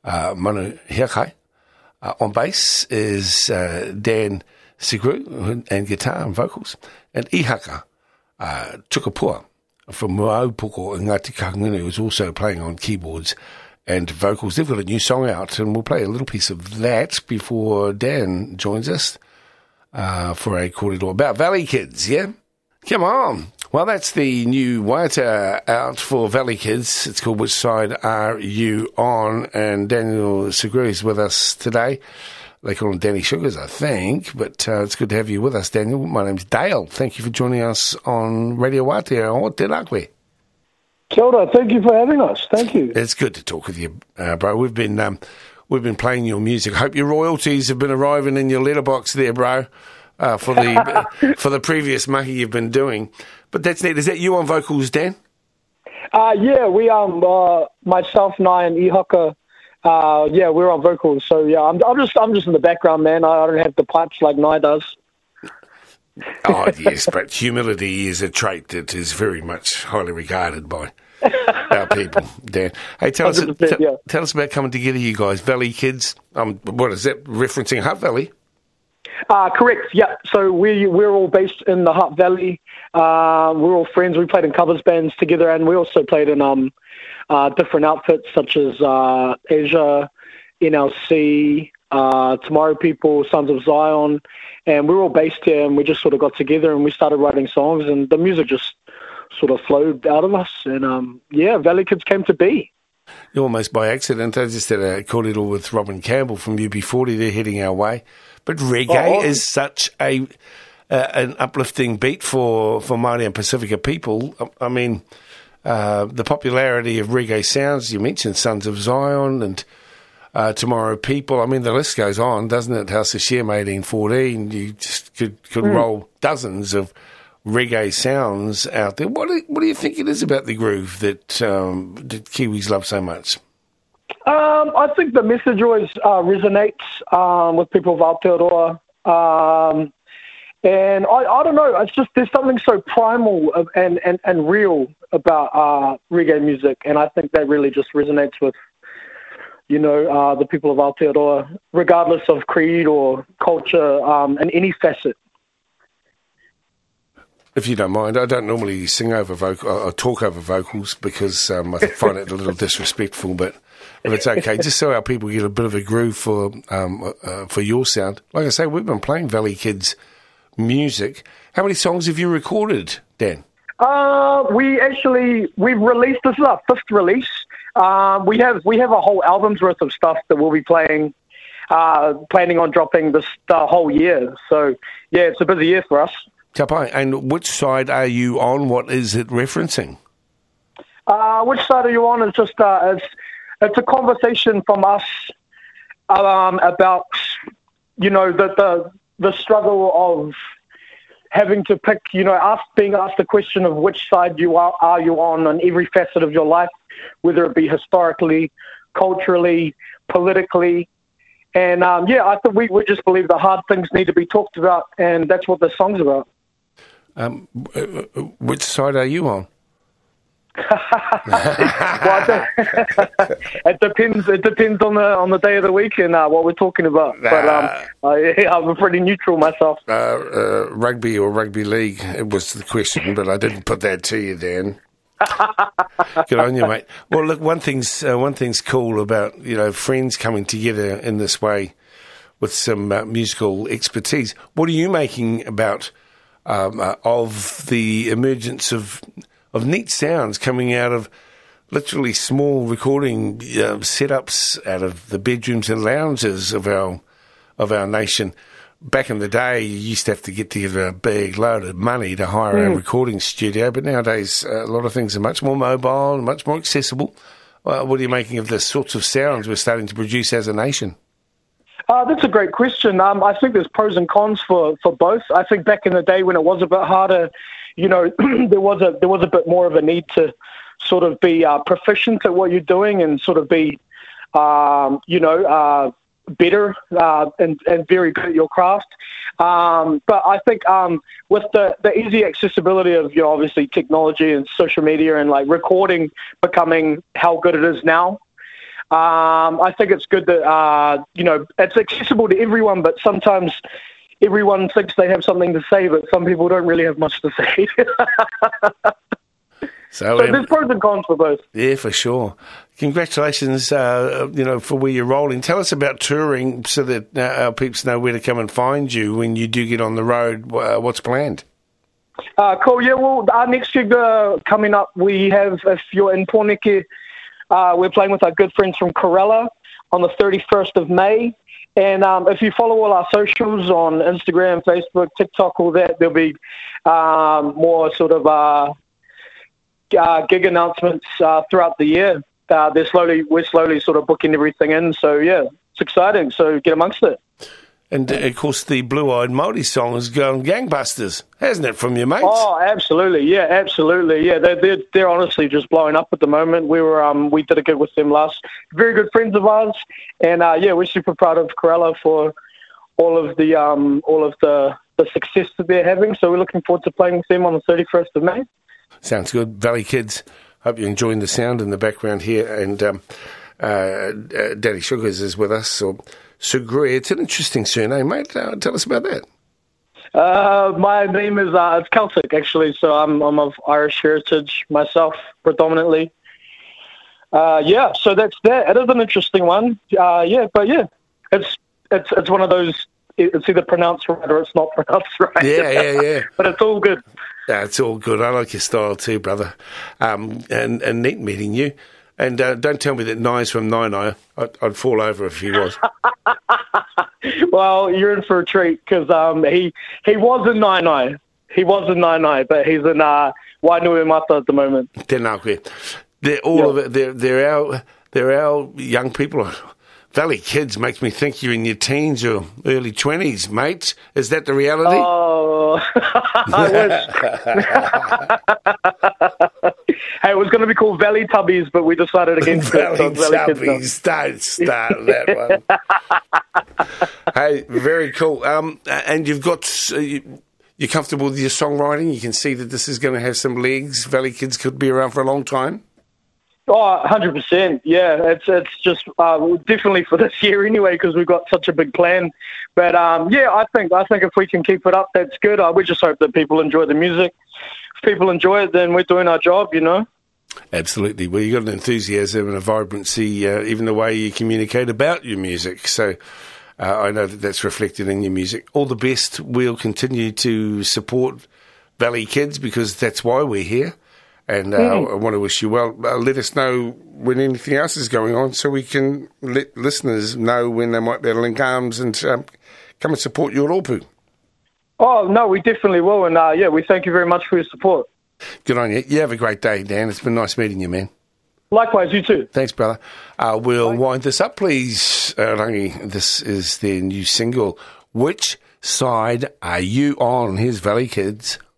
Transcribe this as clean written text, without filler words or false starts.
Manu Hiakai. On bass is Dan Sigru and guitar and vocals. And Ihaka Tukapua from Moaupoko in Ngāti Kahungunu is also playing on keyboards and vocals. They've got a new song out, and we'll play a little piece of that before Dan joins us for a corridor about Valley Kids, yeah? Come on. Well, that's the new waiata out for Valley Kids. It's called Which Side Are You On? And Daniel Segru is with us today. They call him Danny Sugars, I think, but it's good to have you with us, Daniel. My name's Dale. Thank you for joining us on Radio Waitea. O te rakwe. Kia ora. Thank you for having us. Thank you. It's good to talk with you, bro. We've been playing your music. Hope your royalties have been arriving in your letterbox there, bro, for the previous mahi you've been doing. But that's neat. Is that you on vocals, Dan? Yeah, we myself and I and Ihaka. We're on vocals. So yeah, I'm just in the background, man. I don't have the pipes like Nye does. Oh yes, but humility is a trait that is very much highly regarded by our people, Dan. Hey, tell us about coming together, you guys, Valley Kids. What is that referencing? Hutt Valley? Correct. Yeah. So we're all based in the Hutt Valley. We're all friends. We played in covers bands together, and we also played in different outfits such as Asia, NLC, Tomorrow People, Sons of Zion, and we're all based here. And we just sort of got together and we started writing songs, and the music just sort of flowed out of us. And Valley Kids came to be. Almost by accident. I just had a cordial with Robin Campbell from UB40. They're heading our way. But reggae is such an uplifting beat for Māori and Pacifica people. I mean, the popularity of reggae sounds, you mentioned Sons of Zion and Tomorrow People. I mean, the list goes on, doesn't it? House of Shem, 1814. You just could roll dozens of reggae sounds out there. What do you think it is about the groove that Kiwis love so much? I think the message always resonates with people of Aotearoa. And I don't know, it's just there's something so primal and real about reggae music, and I think that really just resonates with, the people of Aotearoa, regardless of creed or culture, in any facet. If you don't mind, I don't normally sing over or talk over vocals because I find it a little disrespectful, but if it's okay, just so our people get a bit of a groove for your sound. Like I say, we've been playing Valley Kids music. How many songs have you recorded, Dan? We've released, this is our fifth release. We have a whole album's worth of stuff that we'll be playing, planning on dropping the whole year. So yeah, it's a busy year for us. Tapai, and which side are you on? What is it referencing? Which side are you on? It's just it's a conversation from us about the struggle of having to pick, being asked the question of which side are you on every facet of your life, whether it be historically, culturally, politically. And I think we just believe the hard things need to be talked about, and that's what the song's about. Which side are you on? Well, it depends. It depends on the day of the week and what we're talking about. But I'm pretty neutral myself. Rugby or rugby league? It was the question, but I didn't put that to you, Dan. Good on you, mate. Well, look, one thing's cool about friends coming together in this way with some musical expertise. What are you making about of the emergence of neat sounds coming out of literally small recording setups out of the bedrooms and lounges of our nation? Back in the day, you used to have to get together a big load of money to hire a recording studio, but nowadays a lot of things are much more mobile and much more accessible. What are you making of the sorts of sounds we're starting to produce as a nation? That's a great question. I think there's pros and cons for both. I think back in the day when it was a bit harder, there was a bit more of a need to sort of be proficient at what you're doing and sort of be, better and very good at your craft. But I think with the easy accessibility of obviously technology and social media and like recording becoming how good it is now, I think it's good that, it's accessible to everyone, but sometimes everyone thinks they have something to say, but some people don't really have much to say. So there's pros and cons for both. Yeah, for sure. Congratulations, for where you're rolling. Tell us about touring so that our peeps know where to come and find you when you do get on the road. What's planned? Cool. Yeah, well, our next gig coming up, we have, if you're in Pōneke, we're playing with our good friends from Corella on the 31st of May. And if you follow all our socials on Instagram, Facebook, TikTok, all that, there'll be more sort of gig announcements throughout the year. We're slowly sort of booking everything in. So, yeah, it's exciting. So get amongst it. And, of course, the Blue-Eyed Māori song is going gangbusters, hasn't it, from your mates? Oh, absolutely. Yeah, absolutely. Yeah, they're honestly just blowing up at the moment. We did a gig with them last. Very good friends of ours. And, we're super proud of Corella for all of the success that they're having. So we're looking forward to playing with them on the 31st of May. Sounds good. Valley Kids, hope you're enjoying the sound in the background here. And Daddy Sugars is with us. So Sugri, it's an interesting surname, mate. Tell us about that. My name is it's Celtic, actually. So I'm of Irish heritage myself, predominantly. So that's that. It is an interesting one. It's one of those. It's either pronounced right or it's not pronounced right. Yeah. But it's all good. Yeah, it's all good. I like your style too, brother. And neat meeting you. And don't tell me that Nye's from Nainai. I'd fall over if he was. Well, you're in for a treat because he was in Nainai. He was in Nainai, but he's in Wainuiomata at the moment. Tēnā. They're all of it. They're our young people. Valley Kids makes me think you're in your teens or early 20s, mate. Is that the reality? Oh, Hey, it was going to be called Valley Tubbies, but we decided against Valley Tubbies. Don't start that one. Hey, very cool. And you've got... you're comfortable with your songwriting? You can see that this is going to have some legs. Valley Kids could be around for a long time. Oh, 100%. Yeah, it's just definitely for this year anyway because we've got such a big plan. But I think if we can keep it up, that's good. We just hope that people enjoy the music. If people enjoy it, then we're doing our job, Absolutely. Well, you've got an enthusiasm and a vibrancy, even the way you communicate about your music. So I know that's reflected in your music. All the best. We'll continue to support Valley Kids because that's why we're here. And I want to wish you well. Let us know when anything else is going on so we can let listeners know when they might be able to link arms and come and support you at Opu. Oh, no, we definitely will. And, we thank you very much for your support. Good on you. You have a great day, Dan. It's been nice meeting you, man. Likewise, you too. Thanks, brother. We'll wind this up, please, Rangi. This is their new single, Which Side Are You On? Here's Valley Kids.